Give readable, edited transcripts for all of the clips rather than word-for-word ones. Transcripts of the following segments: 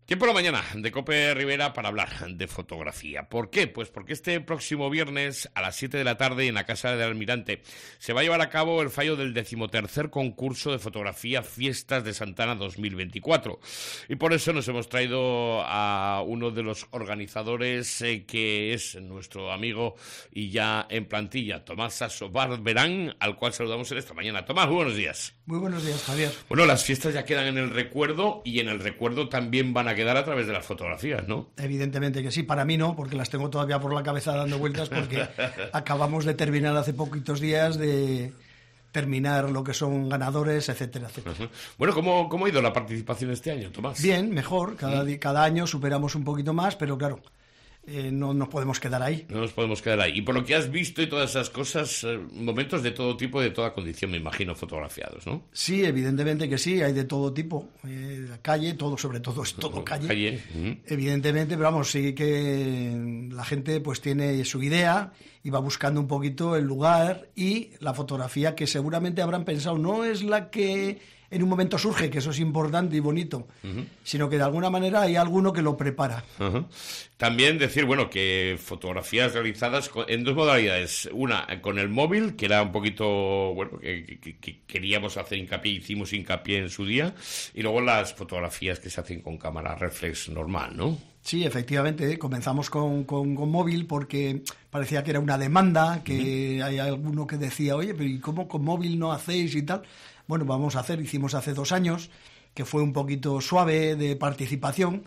Tiempo de la mañana de COPE Rivera para hablar de fotografía. ¿Por qué? Pues porque este próximo viernes a las 7 de la tarde en la Casa del Almirante se va a llevar a cabo el fallo del 13º concurso de fotografía Fiestas de Santana 2024. Y por eso nos hemos traído a uno de los organizadores que es nuestro amigo y ya en plantilla, Tomás Sasso Barberán, al cual saludamos en esta mañana. Tomás, muy buenos días. Muy buenos días, Javier. Bueno, las fiestas ya quedan en el recuerdo y en el recuerdo también van a quedar a través de las fotografías, ¿no? Evidentemente que sí, para mí no, porque las tengo todavía por la cabeza dando vueltas, porque acabamos de terminar hace poquitos días de terminar lo que son ganadores, etcétera, etcétera. Uh-huh. Bueno, ¿cómo ha ido la participación este año, Tomás? Bien, mejor, cada año superamos un poquito más, pero claro, no nos podemos quedar ahí. No nos podemos quedar ahí. Y por lo que has visto y todas esas cosas, momentos de todo tipo, de toda condición, me imagino, fotografiados, ¿no? Sí, evidentemente que sí, hay de todo tipo. La calle, todo, sobre todo es todo calle. Uh-huh. Evidentemente, pero vamos, sí que la gente pues tiene su idea y va buscando un poquito el lugar y la fotografía que seguramente habrán pensado no es la que en un momento surge, que eso es importante y bonito, sino que de alguna manera hay alguno que lo prepara. Uh-huh. También decir, bueno, que fotografías realizadas en dos modalidades. Una, con el móvil, que era un poquito, bueno, que queríamos hacer hincapié, hicimos hincapié en su día, y luego las fotografías que se hacen con cámara reflex normal, ¿no? Sí, efectivamente, comenzamos con móvil porque parecía que era una demanda, que hay alguno que decía, oye, pero ¿y cómo con móvil no hacéis y tal? Bueno, hicimos hace 2 años, que fue un poquito suave de participación.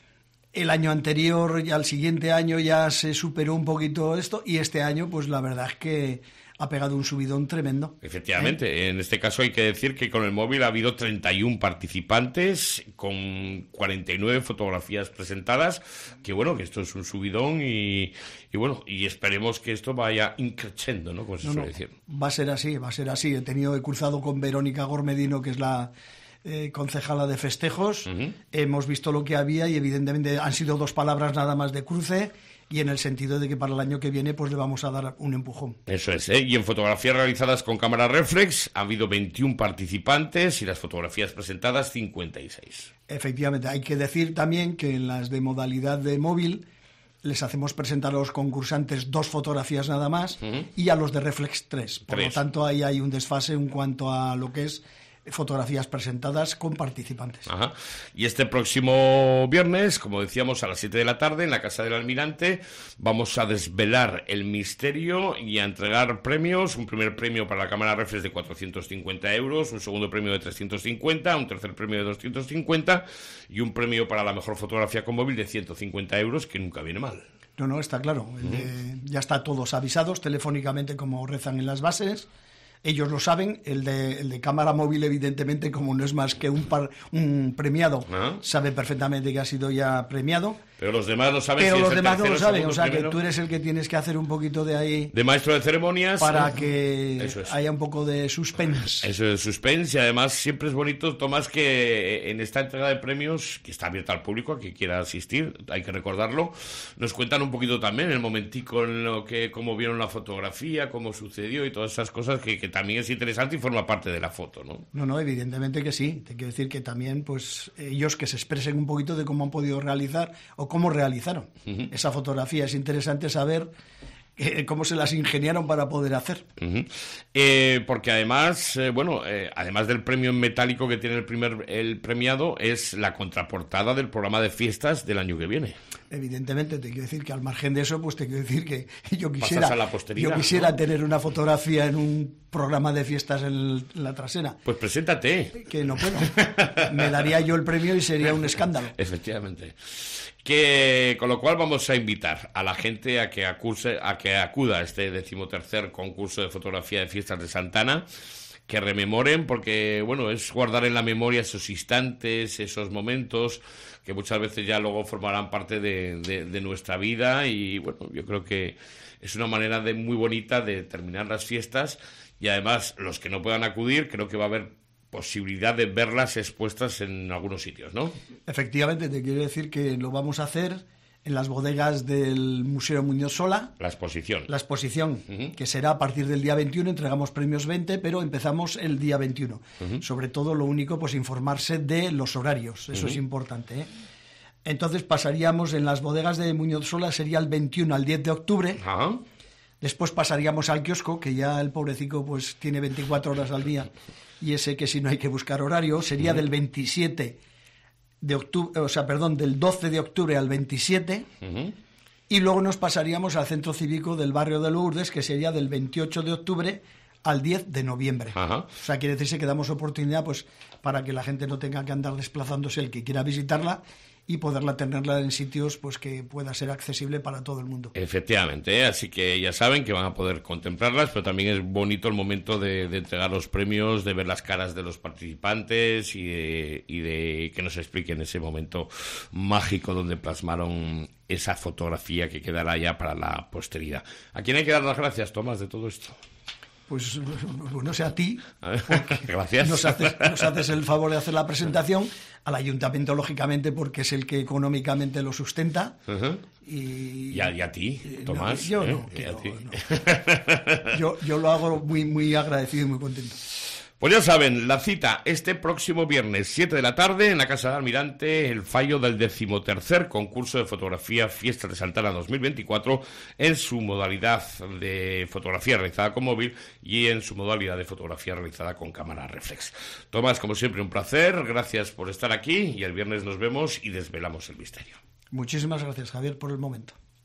El año anterior y al siguiente año ya se superó un poquito esto, y este año, pues la verdad es que ha pegado un subidón tremendo. Efectivamente, en este caso hay que decir que con el móvil ha habido 31 participantes con 49 fotografías presentadas, que bueno, que esto es un subidón y bueno, y esperemos que esto vaya increciendo, ¿no? Como se suele decir. Va a ser así. He cruzado con Verónica Gormedino, que es la concejala de festejos. Hemos visto lo que había y evidentemente han sido 2 palabras nada más de cruce, y en el sentido de que para el año que viene pues le vamos a dar un empujón. Eso es, ¿eh? Y en fotografías realizadas con cámara reflex ha habido 21 participantes y las fotografías presentadas 56. Efectivamente, hay que decir también que en las de modalidad de móvil les hacemos presentar a los concursantes 2 fotografías nada más, y a los de reflex 3. Por lo tanto, ahí hay un desfase en cuanto a lo que es fotografías presentadas con participantes. Ajá. Y este próximo viernes, como decíamos, a las 7 de la tarde en la Casa del Almirante vamos a desvelar el misterio y a entregar premios. Un primer premio para la cámara reflex de 450 euros, un segundo premio de 350, un tercer premio de 250 y un premio para la mejor fotografía con móvil de 150 euros, que nunca viene mal. No, está claro. Ya está todos avisados telefónicamente, como rezan en las bases. Ellos lo saben. El de cámara móvil, evidentemente, como no es más que un premiado, sabe perfectamente que ha sido ya premiado. Pero los demás no saben. Pero los demás no lo saben, o sea que tú eres el que tienes que hacer un poquito de ahí... De maestro de ceremonias. Para que haya un poco de suspense. Eso es suspense, y además siempre es bonito, Tomás, que en esta entrega de premios, que está abierta al público, a quien quiera asistir, hay que recordarlo, nos cuentan un poquito también el momentico en lo que, cómo vieron la fotografía, cómo sucedió y todas esas cosas que también es interesante y forma parte de la foto, ¿no? No, evidentemente que sí. Te quiero decir que también, pues, ellos que se expresen un poquito de cómo han podido realizar o cómo realizaron esa fotografía. Es interesante saber cómo se las ingeniaron para poder hacer. Porque además, además del premio en metálico que tiene el premiado, es la contraportada del programa de fiestas del año que viene. Evidentemente, te quiero decir que al margen de eso, pues te quiero decir que yo quisiera tener una fotografía en un programa de fiestas en la trasera. Pues preséntate. Que no puedo. Me daría yo el premio y sería un escándalo. Efectivamente. Con lo cual vamos a invitar a la gente a que acuda a este 13º concurso de fotografía de fiestas de Santana, que rememoren, porque bueno, es guardar en la memoria esos instantes, esos momentos que muchas veces ya luego formarán parte de nuestra vida, y bueno, yo creo que es una manera muy bonita de terminar las fiestas, y además los que no puedan acudir, creo que va a haber posibilidad de verlas expuestas en algunos sitios, ¿no? Efectivamente, te quiero decir que lo vamos a hacer en las bodegas del Museo Muñoz Sola. La exposición. Que será a partir del día 21, entregamos premios 20, pero empezamos el día 21. Sobre todo, lo único, pues informarse de los horarios, eso es importante, ¿eh? Entonces pasaríamos en las bodegas de Muñoz Sola, sería el 21 al 10 de octubre. Ajá. Después pasaríamos al kiosco, que ya el pobrecito pues tiene 24 horas al día, y ese que si no hay que buscar horario, sería del 27 de octubre, del 12 de octubre al 27, y luego nos pasaríamos al centro cívico del barrio de Lourdes, que sería del 28 de octubre al 10 de noviembre. Ajá. O sea, quiere decirse que damos oportunidad pues para que la gente no tenga que andar desplazándose, el que quiera visitarla, y poderla tenerla en sitios pues que pueda ser accesible para todo el mundo. Efectivamente, así que ya saben que van a poder contemplarlas, pero también es bonito el momento de entregar los premios, de ver las caras de los participantes y de que nos expliquen ese momento mágico donde plasmaron esa fotografía que quedará ya para la posteridad. ¿A quién hay que dar las gracias, Tomás, de todo esto? Pues no sé, a ti, gracias. Nos haces el favor de hacer la presentación, al ayuntamiento, lógicamente, porque es el que económicamente lo sustenta. Y a ti, Tomás. No. Yo lo hago muy, muy agradecido y muy contento. Pues ya saben, la cita este próximo viernes 7 de la tarde en la Casa del Almirante, el fallo del 13º concurso de fotografía Fiestas de Santana 2024 en su modalidad de fotografía realizada con móvil y en su modalidad de fotografía realizada con cámara reflex. Tomás, como siempre, un placer, gracias por estar aquí y el viernes nos vemos y desvelamos el misterio. Muchísimas gracias, Javier, por el momento.